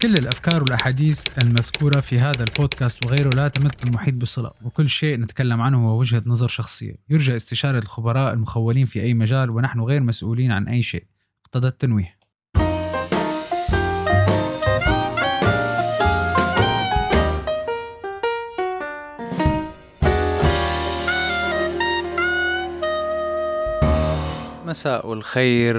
كل الأفكار والأحاديث المذكورة في هذا البودكاست وغيره لا تمت المحيط بصلة، وكل شيء نتكلم عنه هو وجهة نظر شخصية يرجى استشارة الخبراء المخولين في أي مجال، ونحن غير مسؤولين عن أي شيء. اقتضى التنويه. مساء الخير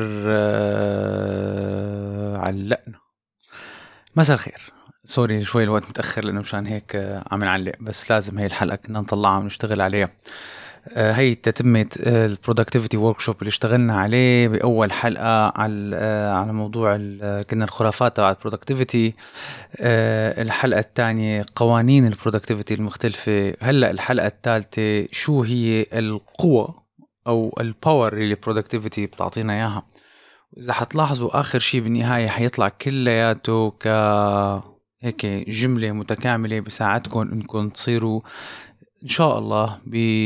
علقنا. مساء الخير، سوري شوي الوقت متأخر لأنه مشان هيك عم نعلق، بس لازم هي الحلقة كنا نطلعها ونشتغل عليها. هي تتمة البرودكتيفيتي ووركشوب اللي اشتغلنا عليه بأول حلقة على موضوع كنا الخرافات تبع البرودكتيفيتي. الحلقة الثانية قوانين البرودكتيفيتي المختلفة. هلأ الحلقة الثالثة شو هي القوة أو الباور اللي البرودكتيفيتي بتعطينا إياها. إذا حتلاحظوا آخر شيء بالنهاية حيطلع كلياته هيك جملة متكاملة بساعدكم إنكم تصيروا إن شاء الله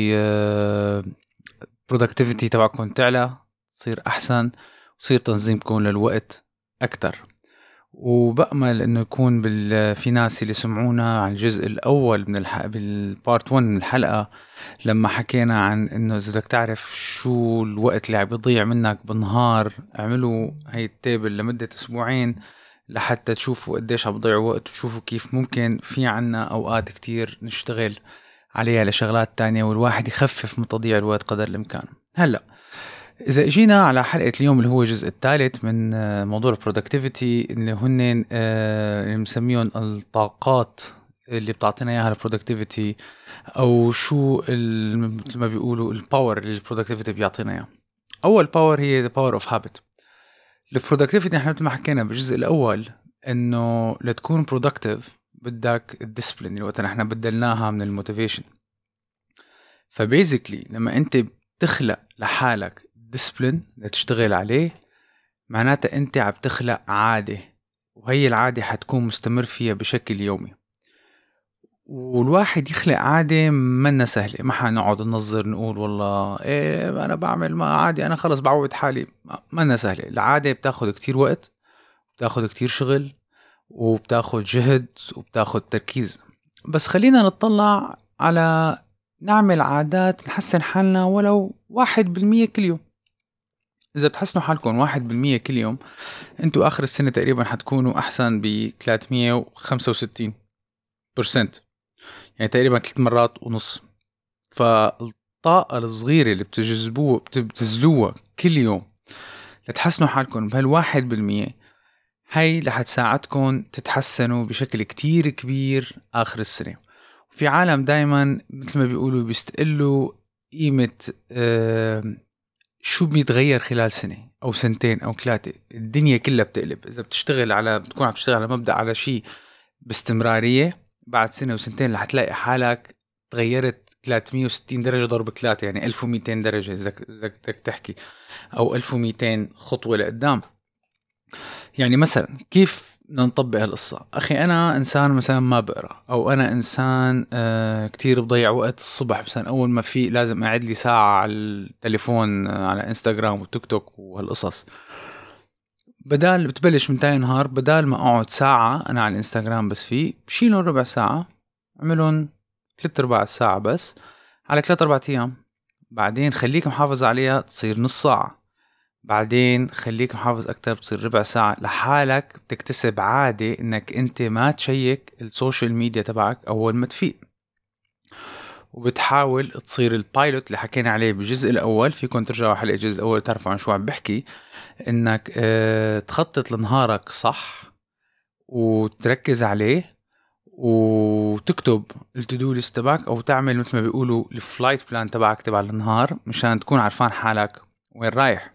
productivity تبعكم تعلى، تصير أحسن، وتصير تنظيمكم للوقت أكتر. وبأمل إنه يكون في ناس اللي سمعونا عن الجزء الأول من بالبارت 1 من الحلقة لما حكينا عن إنه إذا بدك تعرف شو الوقت اللي عم بيضيع منك بالنهار، اعملوا هاي التابل لمدة أسبوعين لحتى تشوفوا قديش عم بضيعوا وقت، وتشوفوا كيف ممكن في عنا أوقات كتير نشتغل عليها لشغلات تانية، والواحد يخفف من تضييع الوقت قدر الإمكان. هلأ إذا اجينا على حلقة اليوم اللي هو الجزء الثالث من موضوع البرودكتيفيتي اللي هن اللي مسميهم الطاقات اللي بتعطينا إياها البرودكتيفيتي، أو شو مثل ما بيقولوا الباور اللي البرودكتيفيتي بيعطينا إياه. أول باور هي the power of habit. البرودكتيفيتي احنا مثل ما حكينا بالجزء الأول إنه لتكون productive بدك الديسبلين اللي وقتنا احنا بدلناها من الموتيفيشن. فبيزيكلي لما انت بتخلق لحالك ديسبلين لتشتغل عليه، معناتها انت عم تخلق عادة، وهي العادة حتكون مستمر فيها بشكل يومي. والواحد يخلق عادة منا سهلة، ما حنقعد ننظر نقول والله ايه انا بعمل ما عادي انا خلص بعود حالي. منا سهلة. العادة بتاخد كتير وقت، بتاخد كتير شغل، وبتاخد جهد، وبتاخد تركيز. بس خلينا نطلع على نعمل عادات نحسن حالنا ولو 1% كل يوم. إذا بتحسنوا حالكم 1% كل يوم، أنتوا آخر السنة تقريبا حتكونوا أحسن ب 365%، يعني تقريبا 3 مرات ونص. فالطاقة الصغيرة اللي بتبذلوها كل يوم لتحسنوا حالكم بهال1%، هاي رح تساعدكم تتحسنوا بشكل كتير كبير آخر السنة. في عالم دايما مثل ما بيقولوا بيستقلوا قيمة شو بيتغير خلال سنة أو سنتين أو 3. الدنيا كلها بتقلب إذا بتكون عم تشتغل على مبدأ على شيء باستمرارية. بعد سنة وسنتين رح تلاقي حالك تغيرت 360 درجة ضرب 3، يعني 1200 درجة إذا بدك تحكي، أو 1200 خطوة لقدام. يعني مثلا كيف نطبق هالقصة؟ أخي أنا إنسان مثلا ما بقرأ، أو أنا إنسان كتير بضيع وقت الصبح، مثلا أول ما في لازم أعد لي ساعة على التليفون على إنستغرام وتيك توك وهالقصص. بدال بتبلش من تاني نهار، بدال ما أقعد ساعة أنا على الإنستغرام بس بشيلون ربع ساعة، عملون 3/4 ساعة بس على 3-4 أيام. بعدين خليك محافظ عليها تصير نص ساعة، بعدين خليك محافظ أكتر بتصير ربع ساعة. لحالك بتكتسب عادة إنك أنت ما تشيك السوشيال ميديا تبعك أول ما تفيق، وبتحاول تصير البايلوت اللي حكينا عليه بالجزء الأول. فيكم ترجعوا حلقة الجزء الأول تعرفوا عن شو عم بحكي. إنك تخطط لنهارك صح وتركز عليه، وتكتب التودو ليست تبعك، أو تعمل مثل ما بيقولوا الفلايت بلان تبعك تبع النهار مشان تكون عارفان حالك وين رايح.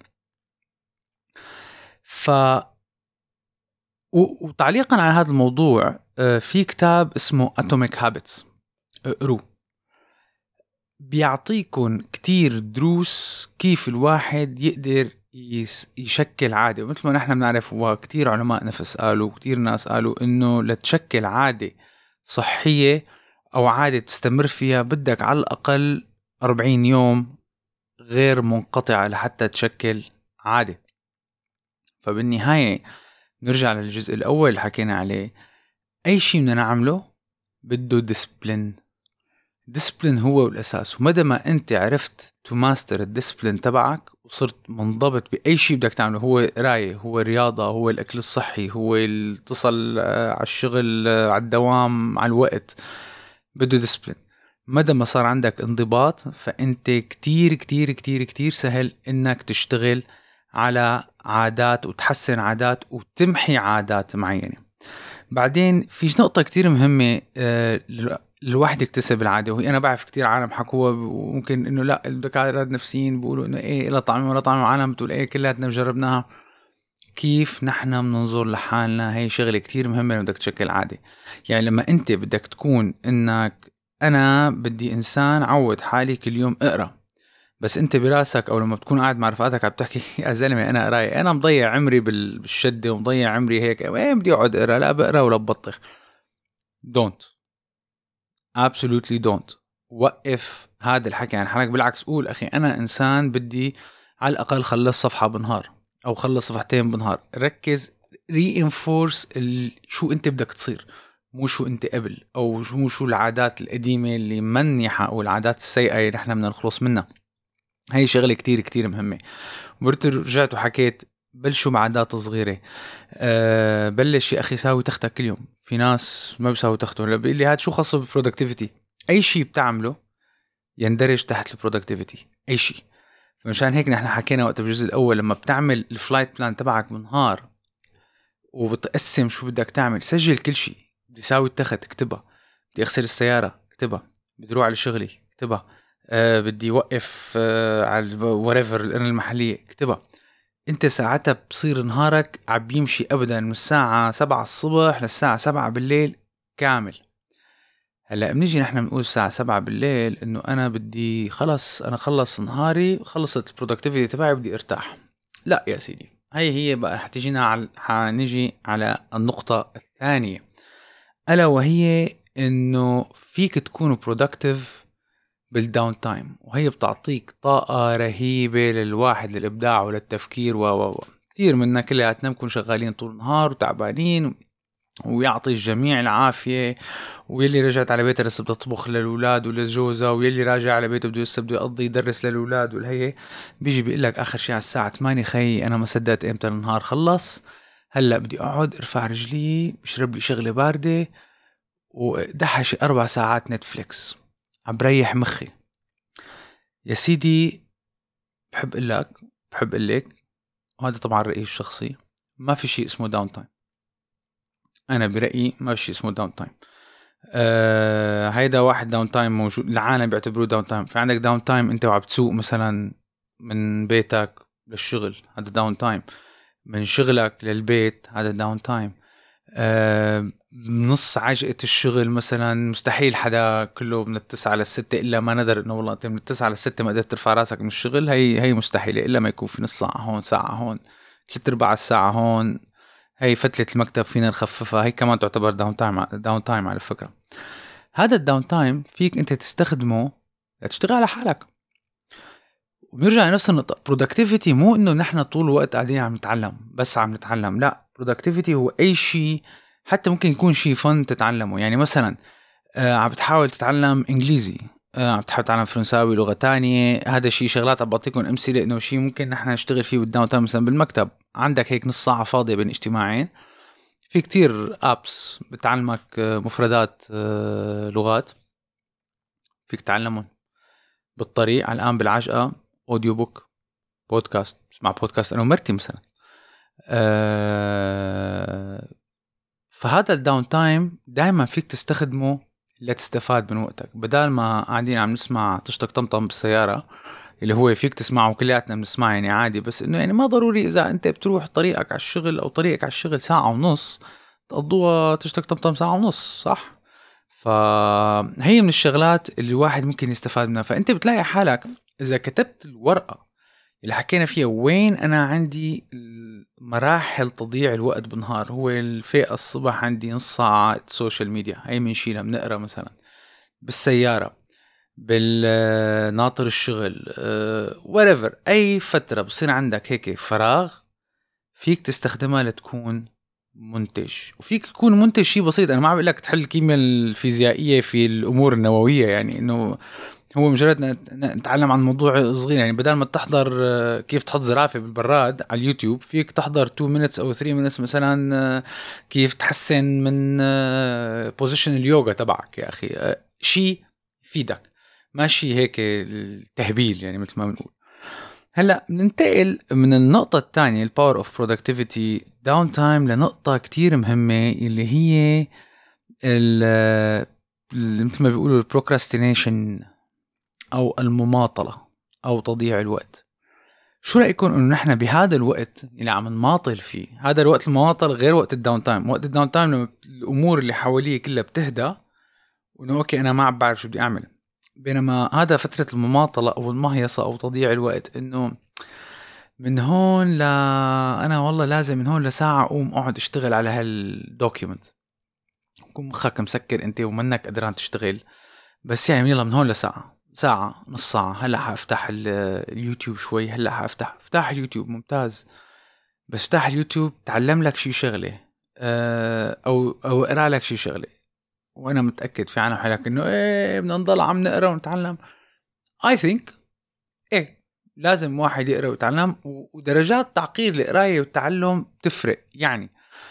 وتعليقا على هذا الموضوع، في كتاب اسمه Atomic Habits، اقروه. بيعطيكم كتير دروس كيف الواحد يقدر يشكل عادة. ومثل ما نحن بنعرف، وكتير علماء نفس قالوا، كتير ناس قالوا إنه لتشكل عادة صحية أو عادة تستمر فيها بدك على الأقل 40 يوم غير منقطعة لحتى تشكل عادة. فبالنهاية نرجع للجزء الأول اللي حكينا عليه. أي شيء بدنا نعمله بده ديسبلين. ديسبلين هو الأساس، ومدى ما أنت عرفت تماستر الديسبلين تبعك وصرت منضبط بأي شيء بدك تعمله، هو قراية، هو رياضة، هو الأكل الصحي، هو الاتصال على الشغل، على الدوام، على الوقت، بده ديسبلين. مدى ما صار عندك انضباط فأنت كتير كتير كتير كتير سهل إنك تشتغل على عادات وتحسن عادات وتمحي عادات معينة. بعدين في نقطة كتير مهمة الواحد يكتسب العادة، وهي أنا بعرف كتير عالم حكوها وممكن إنه لا الدكاترة النفسيين بيقولوا إنه إيه إلا طعم ولا طعم، عالم بتقول إيه كلاتنا جربناها. كيف نحن بننظر لحالنا هي شغلة كتير مهمة بدك تشكل عادة. يعني لما أنت بدك تكون إنك أنا بدي إنسان عود حالي كل يوم أقرأ، بس أنت براسك أو لما بتكون قاعد مع رفقاتك عم تحكي يا زلمة أنا قراية، أنا مضيع عمري بالشدة ومضيع عمري هيك، وين بدي أقعد أقرأ؟ لا بقرأ ولا ببطخ. don't absolutely don't. وقف هذا الحكي عن حالك، بالعكس قول أخي أنا إنسان بدي على الأقل خلص صفحة بنهار أو خلص صفحتين بنهار. ركز reinforce شو أنت بدك تصير، مو شو أنت قبل، أو شو العادات القديمة اللي منيحة أو العادات السيئة اللي نحن بدنا نخلص منها. هاي شغلة كتير كتير مهمة. رجعت وحكيت بلشوا بعادات صغيرة. بلش يا أخي ساوي تختك كل يوم. في ناس ما بيساوي تختهم، لا بيقول لي هاد شو خاصة بالبرودكتيفيتي. أي شيء بتعمله يندرج تحت البرودكتيفيتي، أي شيء. فمشان هيك نحن حكينا وقت بالجزء الأول لما بتعمل الفلايت بلان تبعك بالنهار وبتقسم شو بدك تعمل، سجل كل شيء. بدي ساوي التخت اكتبها، بدي أغسل السيارة اكتبها، بدي روح على شغلي اكتبها، بدي وقف على whatever القرن المحلية اكتبها. انت ساعتها بصير نهارك عم يمشي ابدا من الساعة 7 الصبح للساعة 7 بالليل كامل. هلا بنيجي نحن بنقول الساعة 7 بالليل انه انا بدي خلص، انا خلص نهاري، خلصت البرودكتيفيتي تبعي، بدي ارتاح. لا يا سيدي، هي بقى حنيجي على النقطة الثانية، الا وهي انه فيك تكون برودكتيف بالداون تايم، وهي بتعطيك طاقة رهيبة للواحد للإبداع وللتفكير كثير منا كلياتنا بنكون شغالين طول النهار وتعبانين، ويعطي الجميع العافية. ويلي رجعت على بيته لسه بدها تطبخ للأولاد وللجوزة، ويلي راجع على بيته بده يقضي يدرس للأولاد والهي، بيجي بيقلك آخر شيء على الساعة 8 خي أنا ما صدقت إمتى النهار خلص، هلأ بدي أقعد ارفع رجلي بشرب لي شغلة باردة ودحش 4 ساعات نتفليكس عم بريح مخي. يا سيدي بحب لك وهذا طبعا رأيي الشخصي، ما في شيء اسمه داون تايم. أنا برأيي ما في شيء اسمه داون تايم. هيدا واحد داون تايم موجود، العالم بيعتبروه داون تايم. في عندك داون تايم أنت وعم تسوق مثلا من بيتك للشغل، هذا داون تايم. من شغلك للبيت هذا داون تايم. نص عجقة الشغل مثلا مستحيل حدا كله من 9 ل6 إلا ما ندر إنه والله أنت من 9 ل6 ما قدرت ترفع راسك من الشغل، هي مستحيلة إلا ما يكون في نص ساعة هون، ساعة هون، 3/4 الساعة هون. هي فتلة المكتب فينا نخففها، هي كمان تعتبر داون تايم على فكرة. هذا الداون تايم فيك أنت تستخدمه لتشتغل على حالك. وبنرجع لنفس النقطة، productivity مو إنه نحن طول الوقت قاعدين عم نتعلم بس عم نتعلم، لا. productivity هو أي شيء، حتى ممكن يكون شيء فن تتعلمه. يعني مثلا عم بتحاول تتعلم إنجليزي، عم بتحاول تتعلم فرنساوي، لغة تانية، هذا شيء شغلات عم بعطيكم أمثلة إنه شيء ممكن نحن نشتغل فيه بالداون تايم. مثلا بالمكتب عندك هيك نص ساعة فاضية بين اجتماعين، في كتير أبس بتعلمك مفردات لغات، فيك تعلمهم بالطريق على الآن بالعجقة. أوديو بوك، بودكاست، اسمع بودكاست أنا ومرتي مثلا. فهذا الداون تايم دائما فيك تستخدمه لتستفاد من وقتك، بدال ما قاعدين عم نسمع تشتك طمطم بالسيارة اللي هو فيك تسمعه كلياتنا بنسمع يعني عادي، بس إنه يعني ما ضروري إذا أنت بتروح طريقك على الشغل أو طريقك على الشغل ساعة ونص تقضوها تشتك طمطم ساعة ونص، صح؟ فهي من الشغلات اللي الواحد ممكن يستفاد منها. فأنت بتلاقي حالك إذا كتبت الورقة اللي حكينا فيها وين أنا عندي مراحل تضييع الوقت بالنهار، هو الفئة الصبح عندي نص ساعة سوشيال ميديا، هاي منشيلها بنقرأ مثلا بالسيارة، بالناطر الشغل، whatever، أي فترة بصير عندك هيك فراغ فيك تستخدمها لتكون منتج، وفيك تكون منتج شيء بسيط. انا ما عم بقول لك تحل الكيمياء الفيزيائيه في الامور النوويه، يعني انه هو مجرد نتعلم عن موضوع صغير. يعني بدل ما تحضر كيف تحط زرافه بالبراد على اليوتيوب، فيك تحضر 2 minutes او 3 minutes مثلا كيف تحسن من بوزيشن اليوغا تبعك يا اخي، شيء يفيدك، ماشي هيك التهبيل يعني مثل ما بنقول. هلا ننتقل من النقطة الثانية الباور اوف برودكتيفيتي داون تايم لنقطة كتير مهمة اللي هي مثل ما بيقولوا البروكراستينيشن او المماطلة او تضييع الوقت. شو رأيكم انه نحن بهذا الوقت اللي عم نماطل فيه، هذا الوقت المماطل غير وقت الداون تايم. وقت الداون تايم لما الامور اللي حواليه كلها بتهدى وانه اوكي انا ما عم بعرف شو بدي اعمل، بينما هذا فترة المماطلة او المهيصة او تضييع الوقت، انه من هون انا والله لازم من هون لساعة اقوم اقعد اشتغل على هالدوكيومنت، كون مخك مسكر انت ومنك قدران تشتغل، بس يعني يلا من هون لساعة، ساعة نص ساعة، هلا حافتح اليوتيوب شوي، هلا افتح اليوتيوب ممتاز، بس افتح اليوتيوب تعلم لك شي شغلة او اقرا لك شي شغلة. وانا متأكد في عنا حالك انه ايه بدنا نضل عم نقرا ونتعلم. I think ايه لازم واحد يقرأ ويتعلم، ودرجات تعقيد القراية والتعلم تفرق. يعني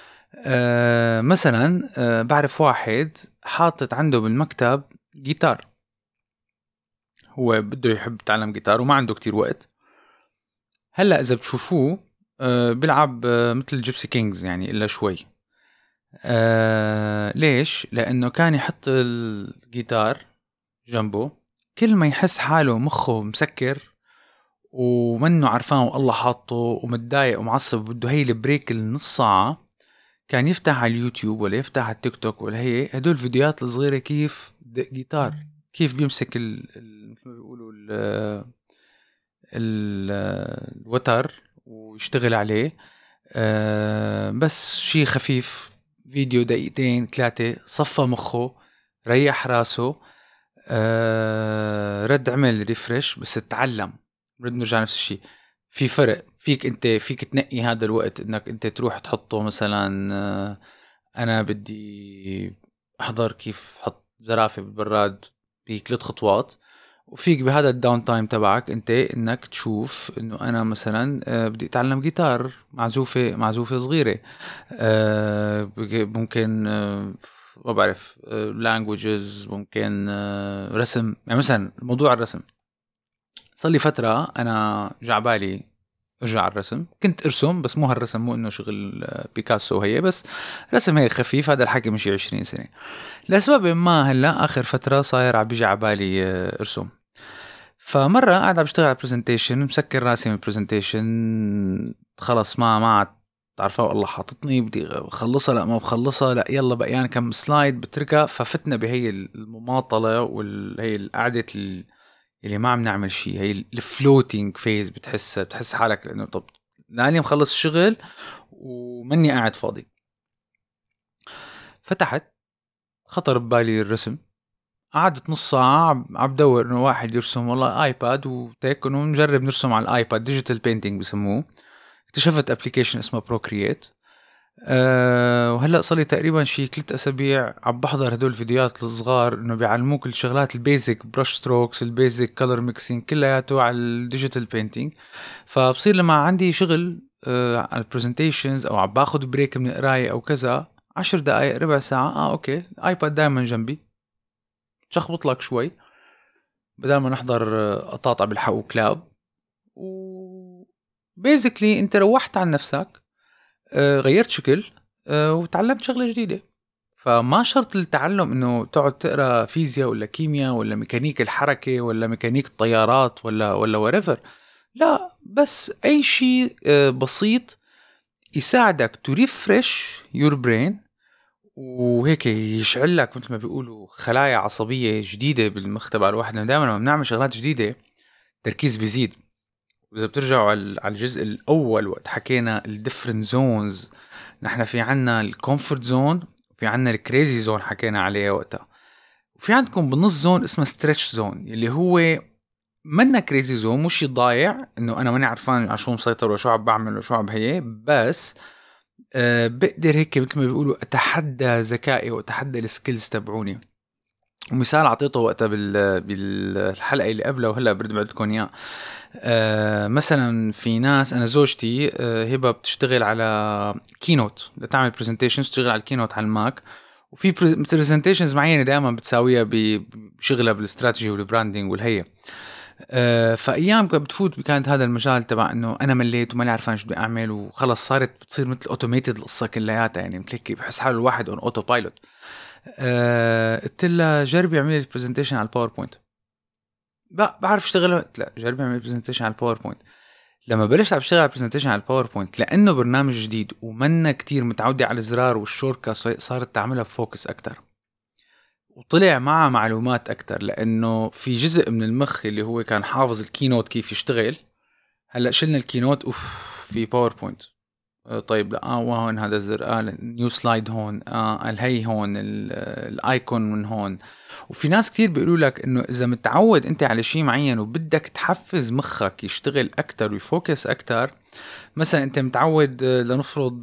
مثلا بعرف واحد حاطط عنده بالمكتب جيتار، هو بده يحب يتعلم جيتار وما عنده كتير وقت. هلأ إذا بتشوفوه بيلعب مثل جيبسي كينجز يعني إلا شوي. ليش؟ لأنه كان يحط الجيتار جنبه، كل ما يحس حاله مخه مسكر ومنه عرفان والله حاطه ومتضايق ومعصب بده هي البريك النص ساعة، كان يفتح على اليوتيوب ولا يفتح على التيك توك ولا هي هدول الفيديوهات الصغيرة كيف جيتار، كيف بيمسك مثل ما بيقولوا الوتر ويشتغل عليه. بس شيء خفيف، فيديو 2-3 صفى مخه، ريح راسه، رد عمل ريفرش، بس اتعلم. رد نرجع نفس الشيء. في فرق، فيك تنقي هذا الوقت انك انت تروح تحطه مثلا انا بدي احضر كيف حط زرافة بالبراد ب3 خطوات، وفيك بهذا الداون تايم تبعك انت انك تشوف انه انا مثلا بدي اتعلم جيتار، معزوفة صغيرة، ممكن ما بعرف languages، ممكن رسم. يعني مثلا موضوع الرسم صار لي فترة انا جعبالي ارجع على الرسم، كنت ارسم بس مو هالرسم، مو انه شغل بيكاسو هي، بس رسم هيك خفيف. هذا الحكي مشي 20 سنة. لسبب ما هلا اخر فترة صاير عم بيجي عبالي ارسم. فمرة قاعد عم بشتغل على برزنتيشن، مسكر راسي من البرزنتيشن، خلص ما عاد تعرفوا الله حاططني بدي خلصها، لا ما بخلصها، لا يلا بقى يعني كم سلايد بتركها. ففتنا بهي المماطلة وهي القعدة اللي ما عم نعمل شيء، هي الفلوتينج فيز. بتحس حالك لانه طب لاني مخلص الشغل ومني قاعد فاضي. فتحت خطر ببالي الرسم، قعدت نص ساعة عم بدور انه واحد يرسم، والله ايباد وتك انه نجرب نرسم على الايباد، ديجيتال بينتينج بسموه. اكتشفت ابليكيشن اسمه بروكرييت. وهلا صار لي تقريبا شي 3 أسابيع عم بحضر هدول الفيديوهات الصغار انه بيعلموك الشغلات البيزك، برش ستروكس، البيزك كولر ميكسينج، كلياته على الديجيتال بينتينج. فبصير لما عندي شغل على البرزنتيشنز او عم باخذ بريك من القرايه او كذا، 10 دقائق ربع ساعه اوكي ايباد دائما جنبي، شخبط لك شوي بدل ما نحضر قطاطع بالحق وكلاب. و بيزيكلي انت روحت عن نفسك، غيرت شكل، وتعلمت شغلة جديدة. فما شرط التعلم انه تقعد تقرا فيزياء ولا كيمياء ولا ميكانيك الحركة ولا ميكانيك الطيارات ولا whatever. لا، بس اي شيء بسيط يساعدك to refresh your brain، وهيك يشعل لك مثل ما بيقولوا خلايا عصبية جديدة بالمخ تبع الواحد. دائما لما بنعمل شغلات جديدة التركيز بيزيد. وإذا بترجعوا على الجزء الأول وقت حكينا الديفرنت زونز، نحن في عنا الكومفورت زون وفي عنا الكريزي زون حكينا عليها وقتها، وفي عندكم بالنص زون اسمه ستريتش زون، اللي هو منا كريزي زون، مش ضايع انه انا ماني عارفان على شو مسيطر وشو عم بعمل وشو عم هي، بس بقدر هيك مثل ما بيقولوا اتحدى ذكائي واتحدى السكيلز تبعوني. ومثال اعطيته وقتها بالحلقه اللي قبلها وهلا برد بعد لكم اياه. مثلا في ناس، انا زوجتي هبه بتشتغل على كينوت، بتعمل برزنتيشنز، تشتغل على الكينوت على الماك، وفي برزنتيشنز معينه دائما بتساويها بشغلها بالاستراتيجي والبراندنج والهيئه. فايام بتفوت كانت هذا المجال تبع انه انا مليت وما عارفان شو بدي اعمل، وخلص صارت بتصير مثل اوتوميتد القصه كلياتها، يعني مثل هيك بحس حاله الواحد اون اوتو بايلوت. قلت لها جربي اعملي البرزنتيشن على الباوربوينت. بعرف اشتغل؟ قلت لا جربي اعملي البرزنتيشن على الباوربوينت. لما بلشت اشتغل على البرزنتيشن على الباوربوينت، لانه برنامج جديد ومنا كتير متعودة على الزرار والشورت كات، صارت تعملها بفوكس اكتر وطلع معها معلومات اكتر، لانه في جزء من المخ اللي هو كان حافظ الكينوت كيف يشتغل. هلا شلنا الكينوت في باوربوينت. طيب لا وهون هذا الزر، نيو سلايد هون، الهي هون الايكون من هون. وفي ناس كتير بيقولوا لك انه اذا متعود انت على شيء معين وبدك تحفز مخك يشتغل اكتر ويفوكس اكتر، مثلا انت متعود لنفرض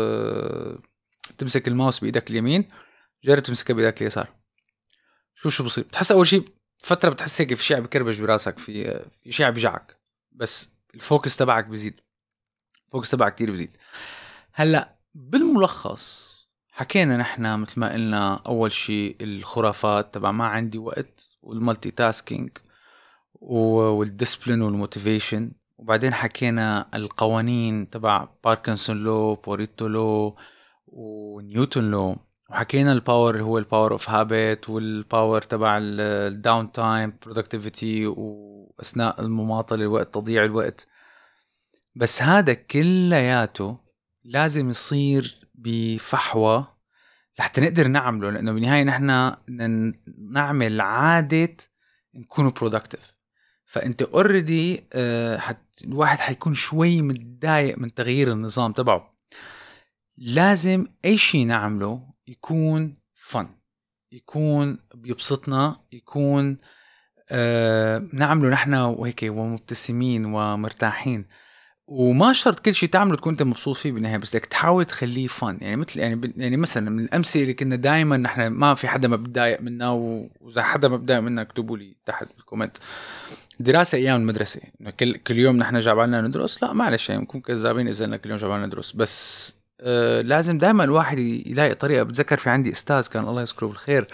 تمسك الماوس بايدك اليمين، جرب تمسكه بايدك اليسار، شو بصير؟ بتحس اول شيء فتره بتحس هيك في شيء بكربج براسك، في شيء بيجعك، بس الفوكس تبعك بيزيد، الفوكس تبعك كتير بيزيد. هلا بالملخص حكينا نحن مثل ما قلنا اول شيء الخرافات تبع ما عندي وقت، والمالتي تاسكينج، والديسبلين والموتيفيشن، وبعدين حكينا القوانين تبع باركنسون لو، بوريتو لو، ونيوتن لو، وحكينا الباور هو الباور اوف هابت، والباور تبع الداون تايم برودكتيفيتي، واثناء المماطله الوقت، تضييع الوقت. بس هذا كلياته لازم يصير بفحوى لحتى نقدر نعمله، لأنه بالنهاية نحن نعمل عادة نكون productive. فأنت already الواحد حيكون شوي متضايق من تغيير النظام تبعه. لازم أي شيء نعمله يكون fun، يكون بيبسطنا، يكون نعمله نحن وهيك ومبتسمين ومرتاحين. وما شرط كل شيء تعمله تكون انت مبسوط فيه بالنهايه، بس بدك تحاول تخليه فن. يعني مثل يعني مثلا من الامثله اللي كنا دائما نحن ما في حدا ما بتضايق منا، واذا حدا ما بتضايق منا اكتبوا لي تحت بالكومنت. دراسه ايام المدرسه، كل يوم نحن جعبالنا ندرس، لا معلش يعني نكون كذابين اذا لنا كل يوم جعبالنا ندرس، بس لازم دائما الواحد يلاقي طريقه. بتذكر في عندي استاذ كان الله يذكره بالخير،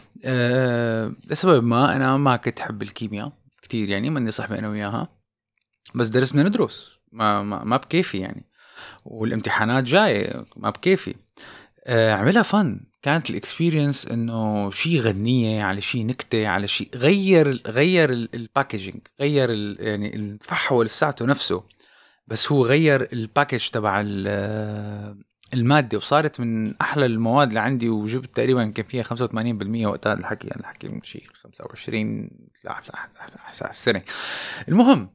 لسبب ما انا ما كنت احب الكيمياء كتير، يعني ماني صاحبي انا وياها، بس درسنا ندرس ما بكيفي يعني، والامتحانات جاية ما بكيفي. عملها فن، كانت الاكسبيرينس انه شيء غنية على شيء نكتة على شيء، غير الباكيجينج، غير يعني الفحوى لساته نفسه، بس هو غير الباكيج تبع المادة، وصارت من احلى المواد اللي عندي، وجبت تقريبا كان فيها 85% وقتها الحكي، يعني الحكي من شيء 25 سنة. المهم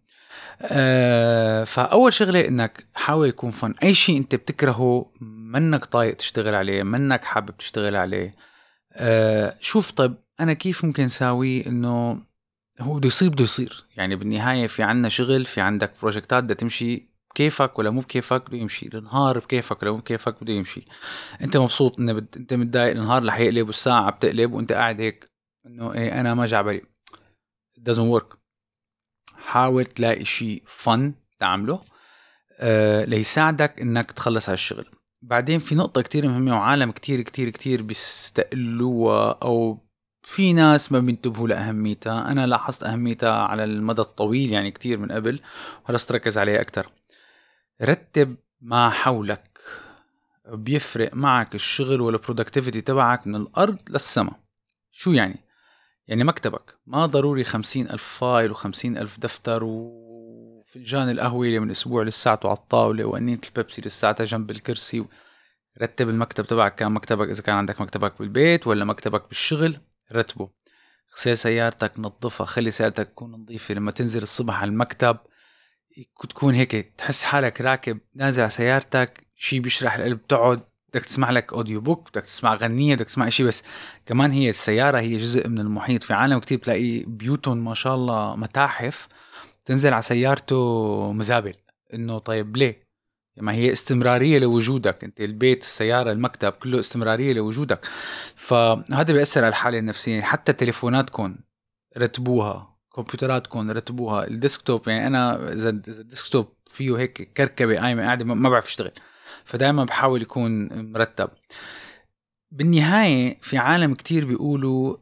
فأول شغلة إنك حاول يكون فن. أي شيء أنت بتكرهه، منك طايق تشتغل عليه، منك حابب تشتغل عليه، شوف طيب أنا كيف ممكن ساوي إنه هو بده يصير. يعني بالنهاية في عنا شغل، في عندك بروجكتات بدها تمشي كيفك ولا مو بكيفك بده يمشي، النهار بكيفك ولا مو بكيفك بده يمشي. أنت مبسوط إنه أنت متضايق النهار رح يقلب، والساعة بتقلب وأنت قاعد هيك إنه إيه أنا ما جعبالي. It doesn't work. حاول تلاقي شيء فن تعمله ليساعدك انك تخلص على الشغل. بعدين في نقطة كتير مهمة، وعالم كتير كتير كتير بيستقلوها، او في ناس ما بينتبهوا لأهميتها. انا لاحظت أهميتها على المدى الطويل يعني كتير من قبل، وهرست ركز عليها اكتر. رتب ما حولك، بيفرق معك الشغل والبرودكتيفيتي تبعك من الارض للسما. شو يعني مكتبك ما ضروري 50,000 فايل و50,000 دفتر، وفنجان القهوة اللي من أسبوع لساعته على الطاولة، وأنية البيبسي لساعتها جنب الكرسي. رتب المكتب تبعك، كان مكتبك إذا كان عندك مكتبك بالبيت ولا مكتبك بالشغل رتبه. غسل سيارتك، نظفها، خلي سيارتك تكون نظيفة. لما تنزل الصبح على المكتب تكون هيك تحس حالك راكب نازل على سيارتك، شي بيشرح القلب. تقعد بدك تسمع لك اوديو بوك، بدك تسمع غنية، بدك تسمع شيء. بس كمان هي السيارة هي جزء من المحيط. في عالم كتير بتلاقي بيوتهم ما شاء الله متاحف، تنزل على سيارته مزابل. انه طيب ليه؟ ما هي استمرارية لوجودك انت، البيت، السيارة، المكتب، كله استمرارية لوجودك. فهذا بيأثر على الحالة النفسية. حتى تليفوناتكم رتبوها، كمبيوتراتكم رتبوها، الديسكتوب. يعني انا اذا الديسكتوب فيه هيك كركبة قايمة قاعدة ما بعرف اشتغل، فدائما بحاول يكون مرتب. بالنهاية في عالم كتير بيقولوا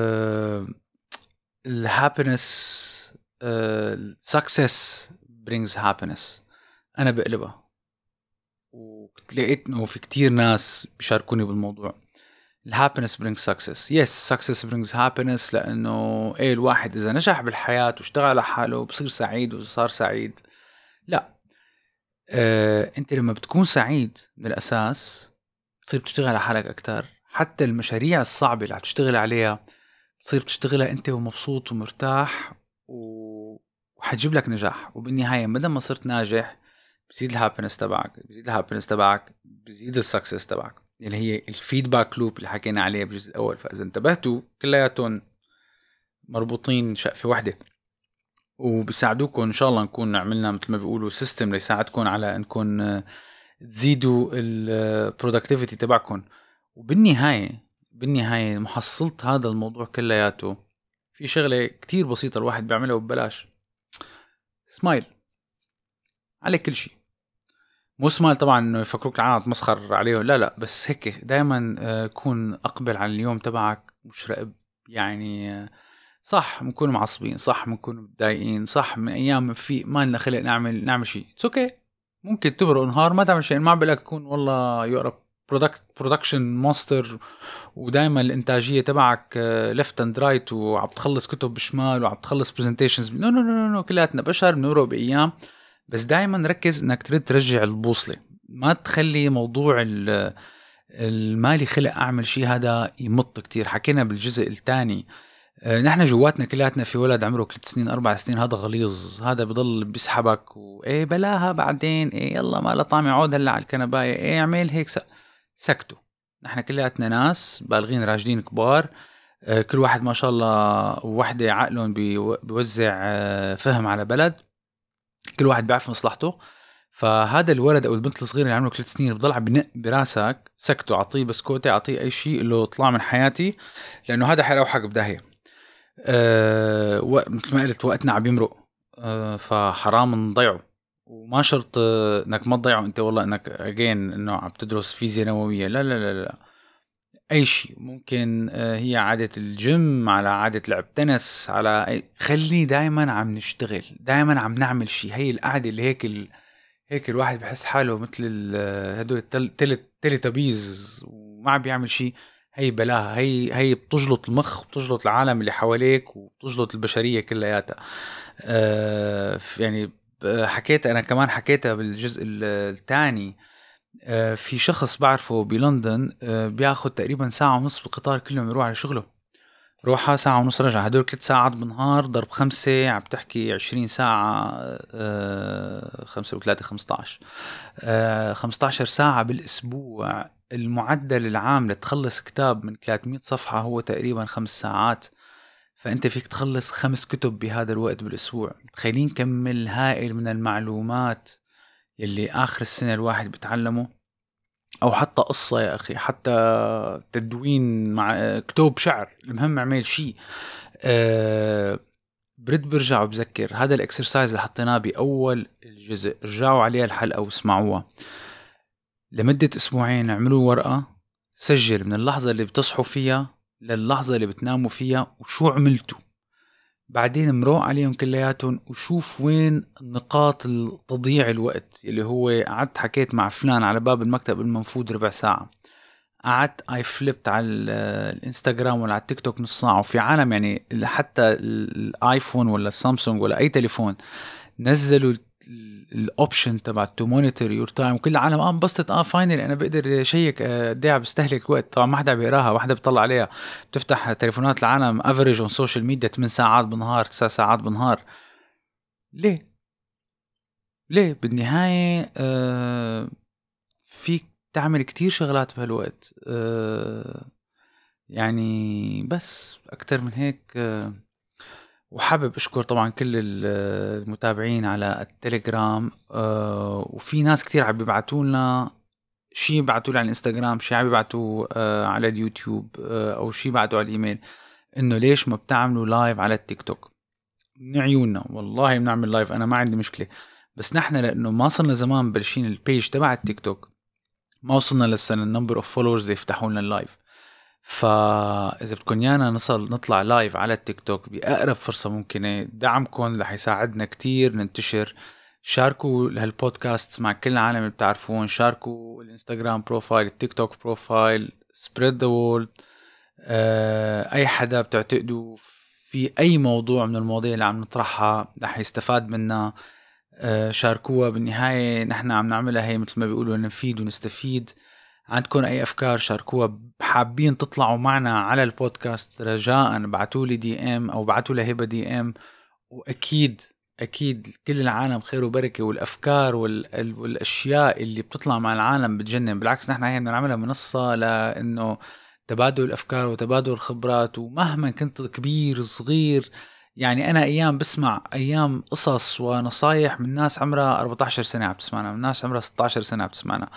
الهابينس success brings happiness. أنا بقلبها، ولقيت إنه في كتير ناس بيشاركوني بالموضوع. الهابينس brings success. yes, success brings happiness، لأنه إيه الواحد إذا نجح بالحياة واشتغل على حاله بصير سعيد وصار سعيد. لا، أنت لما بتكون سعيد من الأساس بتصير بتشتغل على حالك أكتر. حتى المشاريع الصعبة اللي بتشتغل عليها بتصير بتشتغلها أنت ومبسوط ومرتاح وحتجيب لك نجاح. وبالنهاية مدى ما صرت ناجح بزيد الهابينس تبعك، بزيد السكسس تبعك، اللي هي الفيدباك لوب اللي حكينا عليه بالجزء الأول. فإذا انتبهتوا كلياتهم مربوطين شقفة واحدة، وبيساعدوكم إن شاء الله نكون عملنا مثل ما بيقولوا سيستم ليساعدكم على أنكم تزيدوا البرودكتيفيتي تبعكم. وبالنهاية محصلة هذا الموضوع كلياته في شغلة كتير بسيطة الواحد بيعملها وببلاش. سمايل على كل شيء. مو سمايل طبعا انه يفكروك العالم تمسخر عليه، لا، بس هيك دايما كون اقبل على اليوم تبعك مشرقب. يعني صح بنكون معصبين، صح بنكون متضايقين، صح من ايام في ما لنا خلق نعمل شيء. اتس اوكي. ممكن تمرق نهار ما تعمل شيء، ما بقولك تكون والله يقرب برودكشن ماستر ودائما الانتاجيه تبعك ليفت اند رايت، وعم تخلص كتب بشمال وعم تخلص برزنتيشنز. نو كلاتنا بشر بنمرق بايام. بس دائما ركز انك ترد ترجع البوصله، ما تخلي موضوع المالي خلق اعمل شيء هذا يمط كتير. حكينا بالجزء الثاني نحن جواتنا كلاتنا في ولد عمره 3 سنين 4 سنين، هذا غليظ، هذا بضل بيسحبك وايه بلاها بعدين، ايه يلا ما لا طعم عود هلا على الكنبايه، ايه اعمل هيك سكتوا. نحن كلاتنا ناس بالغين راجلين كبار، كل واحد ما شاء الله وحده عقلهم بيوزع فهم على بلد، كل واحد بيعرف مصلحته. فهذا الولد او البنت الصغيره اللي عمره 3 سنين بضل عم بنق براسك، سكته، اعطيه بسكوته، اعطيه اي شيء اللي طلع من حياتي، لانه هذا حيروحك بداهيه. مثل ما قلت وقتنا عم يمرق، فحرام نضيعه. وما شرط انك ما تضيعه انت والله انك اجين انه عم تدرس فيزياء نوويه، لا لا لا لا، اي شيء ممكن. هي عادة الجيم، على عادة لعب تنس، على خلي دائما عم نشتغل، دائما عم نعمل شيء. هي القعدة اللي هيك الواحد بحس حاله مثل هدول تيليتابيز وما عم بيعمل شيء. هي بلاها، هي بتجلط المخ وبتجلط العالم اللي حواليك وبتجلط البشرية كلياتها. يعني أنا كمان حكيتها بالجزء الثاني. في شخص بعرفه بلندن بياخد تقريبا 1.5 ساعة بالقطار كل يوم يروح على شغله. روحها 1.5 ساعة رجع، هدول 3 ساعات بالنهار ضرب 5 عم تحكي 20 ساعة. 5 و3 15، 15 ساعة بالأسبوع. المعدل العام لتخلص كتاب من 300 صفحة هو تقريبا 5 ساعات. فأنت فيك تخلص 5 كتب بهذا الوقت بالأسبوع. تخيلين كم الهائل من المعلومات يلي آخر السنة الواحد بتعلمه. أو حتى قصة يا أخي، حتى تدوين مع كتب شعر، المهم اعمل شيء. برجع وبذكر هذا الاكسرسايز اللي حطيناه بأول الجزء، رجعوا عليه الحلقة واسمعوها لمدة 2 أسبوع. اعملوا ورقة، سجل من اللحظة اللي بتصحوا فيها للحظة اللي بتناموا فيها وشو عملتوا. بعدين مروق عليهم كلياتهم وشوف وين نقاط تضييع الوقت، اللي هو قعدت حكيت مع فلان على باب المكتب المنفوذ 1/4 ساعة، قعدت فليبت على الانستغرام ولا على التيك توك نص ساعة. وفي عالم يعني حتى الايفون ولا السامسونج ولا اي تليفون نزلوا الاوبشن تبع تو مونيتور يور تايم، وكل العالم انبسطت فاينل انا بقدر شيك قد ايه بستهلك وقت. طبعا ما حدا بيقراها، واحدة بتطلع عليها، بتفتح تليفونات العالم افريج اون سوشيال ميديا 8 ساعات بالنهار، 9 ساعات بالنهار. ليه بالنهاية فيك تعمل كتير شغلات بهالوقت. يعني بس أكتر من هيك وحابب أشكر طبعا كل المتابعين على التليجرام. وفي ناس كتير عم بيبعتوا لنا شيء، يبعتوا لي على الانستغرام، شيء عم بيبعتوا على اليوتيوب، أو شيء يبعتوا على الإيميل إنه ليش ما بتعملوا لايف على التيك توك. من عيوننا والله بنعمل لايف، أنا ما عندي مشكلة، بس نحن لأنه ما صرنا زمان بلشين البيج تبع التيك توك، ما وصلنا لسه النمبر اوف فولورز اللي يفتحوا لنا اللايف. فاذا بدكم يانا نطلع لايف على التيك توك باقرب فرصه ممكنه، دعمكم رح يساعدنا كتير ننتشر. شاركوا هالبودكاست مع كل العالم اللي بتعرفون، شاركوا الانستغرام بروفايل، التيك توك بروفايل، سبريد ذا وورد. اي حدا بتعتقدوا في اي موضوع من المواضيع اللي عم نطرحها رح يستفاد منها، شاركوها. بالنهاية نحن عم نعملها هي مثل ما بيقولوا نفيد ونستفيد. عندكم أي أفكار شاركوها. حابين تطلعوا معنا على البودكاست، رجاء بعتولي DM أو بعتوا لهبة DM. وأكيد أكيد كل العالم خير وبركة، والأفكار والأشياء اللي بتطلع مع العالم بتجنن. بالعكس نحن هي بنعملها منصة لأنه تبادل الأفكار وتبادل الخبرات، ومهما كنت كبير صغير. يعني أنا أيام بسمع أيام قصص ونصايح من ناس عمرها 14 سنة عم تسمعنا، من ناس عمرها 16 سنة عم تسمعنا.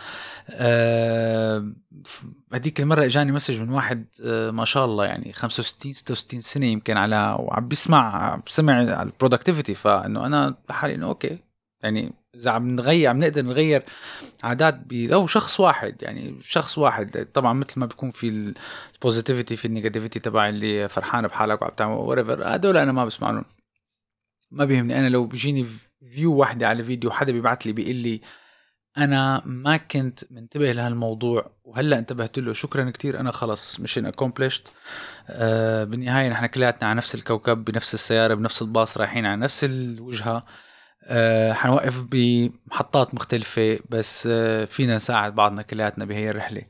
هديك المرة إجاني مسج من واحد ما شاء الله يعني 65 66 سنة يمكن، على وعم بسمع على البرودكتيفيتي. فإنه أنا بحالي إنه أوكي، يعني إذا عم نقدر نغير عادات أو شخص واحد، يعني شخص واحد. طبعا مثل ما بيكون في البوزيتيفيتي في النيجاتيفيتي تبع اللي فرحان بحالك وعم تعمل whatever، هدول أنا ما بسمع لهم، ما بيهمني. أنا لو بيجيني فيو واحدة على فيديو، حدا بيبعت لي بيقول لي أنا ما كنت منتبه لهالموضوع وهلأ انتبهت له، شكرا كتير، أنا خلص مشين accomplished. بالنهاية نحن كلياتنا على نفس الكوكب، بنفس السيارة، بنفس الباص، رايحين على نفس الوجهة. حنوقف بمحطات مختلفة، بس فينا نساعد بعضنا كلياتنا بهي الرحلة.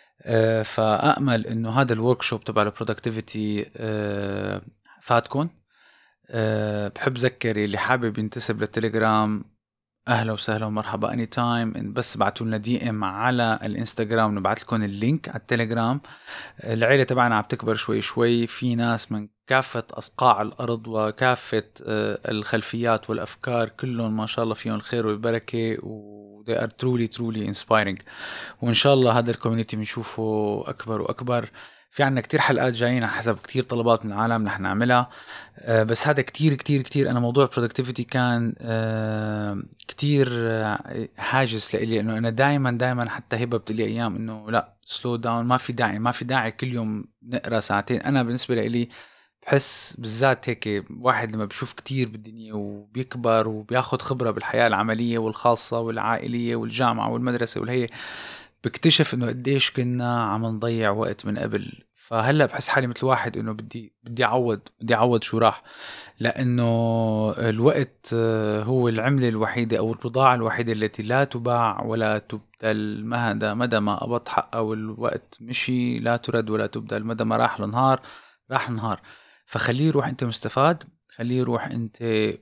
فأأمل إنه هذا الوركشوب تبع البرودكتيفيتي فاتكم. بحب ذكر اللي حابب ينتسب للتليجرام، أهلا وسهلا ومرحبا اني تايم. بس بعتوا لنا DM على الانستغرام، نبعث لكم اللينك على التليجرام. العيلة تبعنا عم تكبر شوي شوي، في ناس من كافة أصقاع الأرض وكافة الخلفيات والأفكار، كلهم ما شاء الله فيهم الخير والبركة، و they are truly inspiring. وإن شاء الله هذا الكوميونيتي بنشوفه أكبر وأكبر. في عنا كتير حلقات جايين على حسب كتير طلبات من العالم رح نعملها. بس هذا كتير أنا موضوع productivity كان كتير حاجز لإلي، إنه أنا دايما حتى هبة بتقلي أيام إنه لا slow down، ما في داعي كل يوم نقرأ ساعتين. أنا بالنسبة لإلي بحس بالذات هيك واحد لما بشوف كتير بالدنيا وبيكبر وبياخد خبرة بالحياة العملية والخاصة والعائلية والجامعة والمدرسة والهي، بكتشف إنه قديش كنا عم نضيع وقت من قبل. فهلا بحس حالي مثل واحد إنه بدي أعوض شو راح، لأنه الوقت هو العملة الوحيدة أو البضاعة الوحيدة التي لا تباع ولا تبدل مدى ما أبط حقها. والوقت مشي لا ترد ولا تبدل، مدى ما راح النهار. فخليه يروح أنت مستفاد، خليه يروح أنت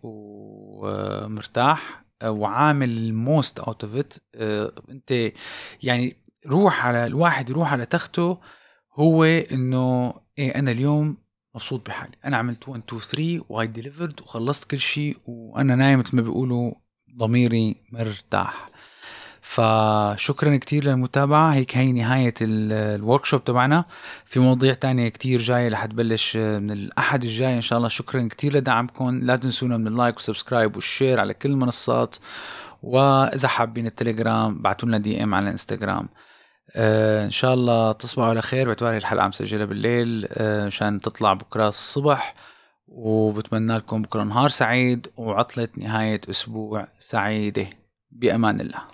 ومرتاح وعامل most out of it. أنت يعني الواحد يروح على تخته هو إنه إيه، أنا اليوم مبسوط بحالي، أنا عملت 1 2 3 وهاي ديليفرد وخلصت كل شيء وأنا نايم مثل ما بيقولوا ضميري مرتاح. فشكرا كتير للمتابعة. هي نهاية الوركشوب تبعنا. في مواضيع تانية كتير جاية رح تبلش من الأحد الجاي إن شاء الله. شكرا كتير لدعمكم، لا تنسونا من اللايك والسبسكرايب والشير على كل المنصات. وإذا حابين التليجرام بعتولنا DM على الانستغرام. إن شاء الله تصبحوا على خير. باعتباري الحلقة مسجلة بالليل مشان تطلع بكرة الصبح، وبتمنى لكم بكرة نهار سعيد وعطلة نهاية أسبوع سعيدة. بأمان الله.